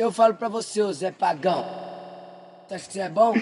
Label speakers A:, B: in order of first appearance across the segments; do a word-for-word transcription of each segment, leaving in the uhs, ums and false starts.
A: Eu falo pra você, ô Zé Pagão. Você acha que você é bom?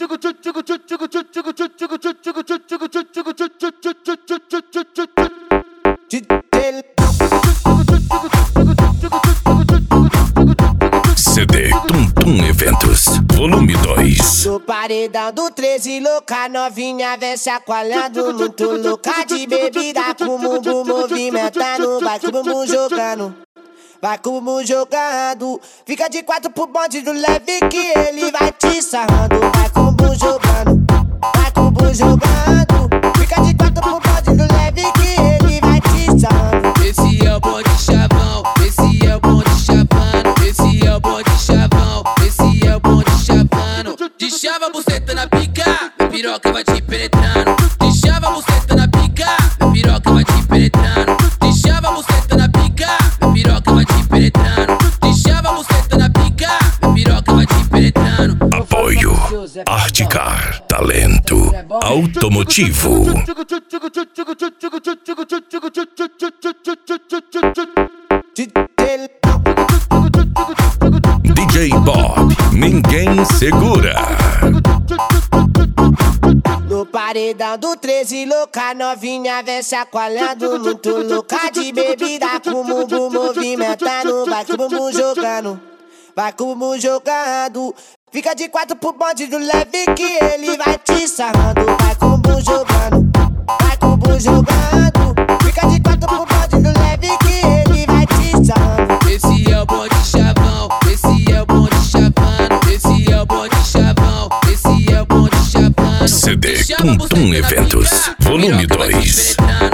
B: C D Tum Tum Eventos, volume dois.
C: No paredão do treze, louca, novinha vem chacoalhando. Muito louca de bebida, com o bumbum movimentando. Vai com o bumbum jogando, vai com o bumbum jogando. Fica de quatro pro bonde do leve que ele vai te sarrando. Vai com o bumbum jogando, vai com o bumbum jogando. Fica de quatro pro bonde do leve que ele vai te sarrando.
D: Esse é o bonde chavão, esse é o bonde chavano. Esse é o bonde chavão, esse é o bonde chavano. De chava a buceta na pica, minha piroca vai te penetrando. De chava a buceta na pica, minha piroca vai te penetrando. De chava a buceta na pica, minha piroca vai te penetrando. De chava a buceta na pica, minha piroca vai te penetrando.
B: Apoio Articar, talento automotivo. D J Bob, ninguém segura.
C: No paredão do treze, louca, novinha vem chacoalhando. Muito louca de bebida, com o bumbum movimentando. Vai com o bumbum jogando, vai com o bumbum jogando. Fica de quatro pro bonde do leve que ele vai te sarrando. Vai com o bumbum jogando, vai com o bumbum jogando. Fica de quatro pro bonde do leve que ele vai te sarrando.
D: Esse é o bonde chavão, esse é o bonde chavano. Esse é o bonde chavão, esse é o bonde chavano.
B: C D Tum Tum Eventos, volume dois.